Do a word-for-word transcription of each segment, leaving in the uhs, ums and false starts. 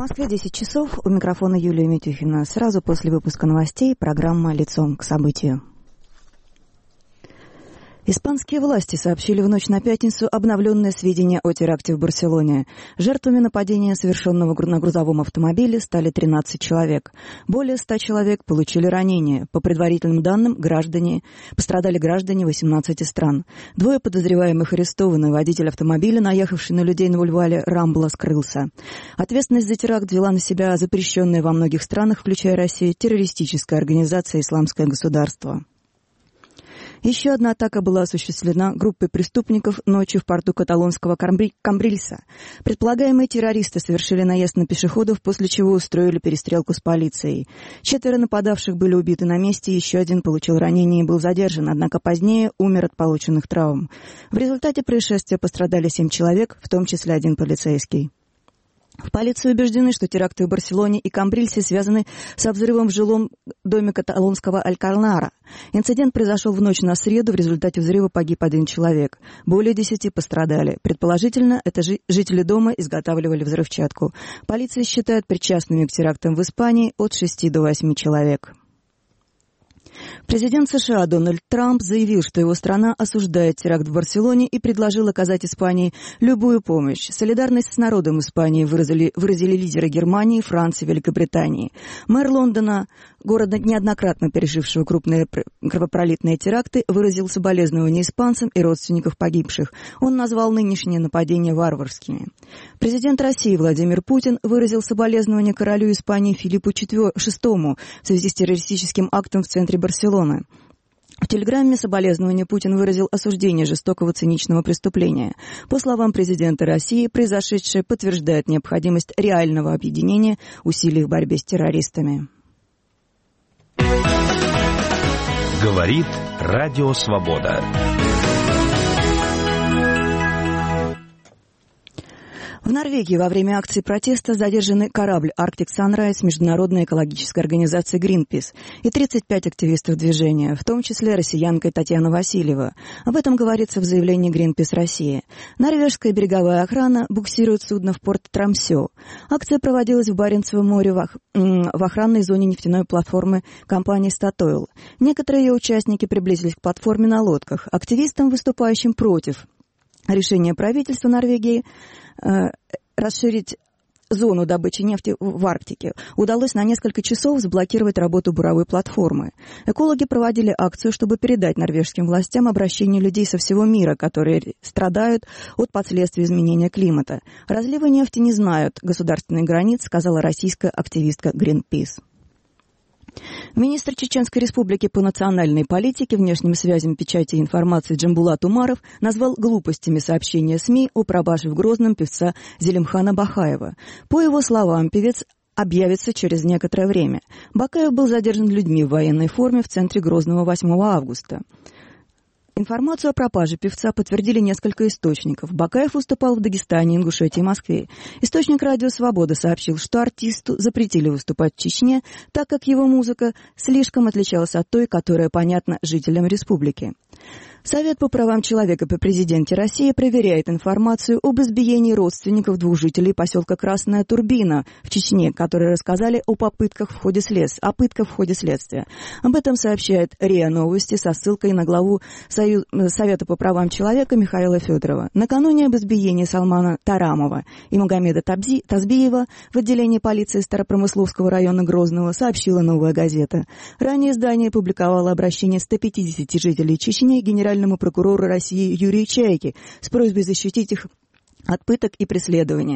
Москве десять часов. У микрофона Юлия Митюхина. Сразу после выпуска новостей программа «Лицом к событию». Испанские власти сообщили в ночь на пятницу обновленные сведения о теракте в Барселоне. Жертвами нападения, совершенного на грузовом автомобиле, стали тринадцать человек. Более ста человек получили ранения. По предварительным данным, граждане, пострадали граждане восемнадцати стран. Двое подозреваемых арестованы. Водитель автомобиля, наехавший на людей на бульваре Рамбла, скрылся. Ответственность за теракт взяла на себя запрещенная во многих странах, включая Россию, террористическая организация «Исламское государство». Еще одна атака была осуществлена группой преступников ночью в порту каталонского Камбрильса. Предполагаемые террористы совершили наезд на пешеходов, после чего устроили перестрелку с полицией. Четверо нападавших были убиты на месте, еще один получил ранение и был задержан, однако позднее умер от полученных травм. В результате происшествия пострадали семь человек, в том числе один полицейский. В полиции убеждены, что теракты в Барселоне и Камбрильсе связаны со взрывом в жилом доме каталонского Алькарнара. Инцидент произошел в ночь на среду, в результате взрыва погиб один человек. Более десяти пострадали. Предположительно, это жители дома изготавливали взрывчатку. Полиция считает причастными к терактам в Испании от шести до восьми человек. Президент США Дональд Трамп заявил, что его страна осуждает теракт в Барселоне и предложил оказать Испании любую помощь. Солидарность с народом Испании выразили, выразили лидеры Германии, Франции, Великобритании. Мэр Лондона, города, неоднократно пережившего крупные кровопролитные теракты, выразил соболезнования испанцам и родственников погибших. Он назвал нынешние нападения варварскими. Президент России Владимир Путин выразил соболезнования королю Испании Филиппу шестому в связи с террористическим актом в центре Барселоны. В телеграмме соболезнования Путин выразил осуждение жестокого циничного преступления. По словам президента России, произошедшее подтверждает необходимость реального объединения усилий в борьбе с террористами. Говорит Радио Свобода. В Норвегии во время акции протеста задержаны корабль Arctic Sunrise международной экологической организации Greenpeace и тридцать пять активистов движения, в том числе россиянка Татьяна Васильева. Об этом говорится в заявлении Greenpeace России. Норвежская береговая охрана буксирует судно в порт Тромсё. Акция проводилась в Баренцевом море в, ох... в охранной зоне нефтяной платформы компании Statoil. Некоторые ее участники приблизились к платформе на лодках. Активистам, выступающим против решения правительства Норвегии э, расширить зону добычи нефти в Арктике, удалось на несколько часов заблокировать работу буровой платформы. Экологи проводили акцию, чтобы передать норвежским властям обращение людей со всего мира, которые страдают от последствий изменения климата. Разливы нефти не знают государственных границ, сказала российская активистка Greenpeace. Министр Чеченской Республики по национальной политике, внешним связям, печати и информации Джамбулат Умаров назвал глупостями сообщения СМИ о пропаже в Грозном певца Зелимхана Бахаева. По его словам, певец объявится через некоторое время. Бакаев был задержан людьми в военной форме в центре Грозного восьмого августа. Информацию о пропаже певца подтвердили несколько источников. Бакаев выступал в Дагестане, Ингушетии и Москве. Источник «Радио Свобода» сообщил, что артисту запретили выступать в Чечне, так как его музыка слишком отличалась от той, которая понятна жителям республики. Совет по правам человека при президенте России проверяет информацию об избиении родственников двух жителей поселка Красная Турбина в Чечне, которые рассказали о попытках в ходе след... о пытках в ходе следствия. Об этом сообщает РИА Новости со ссылкой на главу Союз... Совета по правам человека Михаила Федорова. Накануне об избиении Салмана Тарамова и Магомеда Табзи... Тазбиева в отделении полиции Старопромысловского района Грозного сообщила «Новая газета». Ранее издание публиковало обращение ста пятидесяти жителей Чечни генеральному прокурору России Юрию Чайке с просьбой защитить их от пыток и преследования.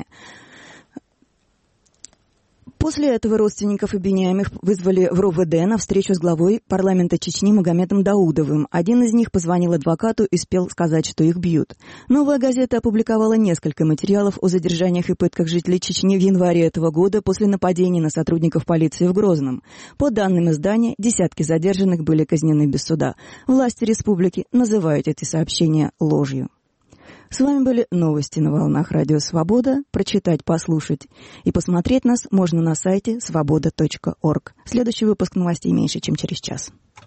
После этого родственников обвиняемых вызвали в РОВД на встречу с главой парламента Чечни Магомедом Даудовым. Один из них позвонил адвокату и успел сказать, что их бьют. «Новая газета» опубликовала несколько материалов о задержаниях и пытках жителей Чечни в январе этого года после нападений на сотрудников полиции в Грозном. По данным издания, десятки задержанных были казнены без суда. Власти республики называют эти сообщения ложью. С вами были новости на волнах Радио Свобода. Прочитать, послушать и посмотреть нас можно на сайте свобода точка орг. Следующий выпуск новостей меньше, чем через час.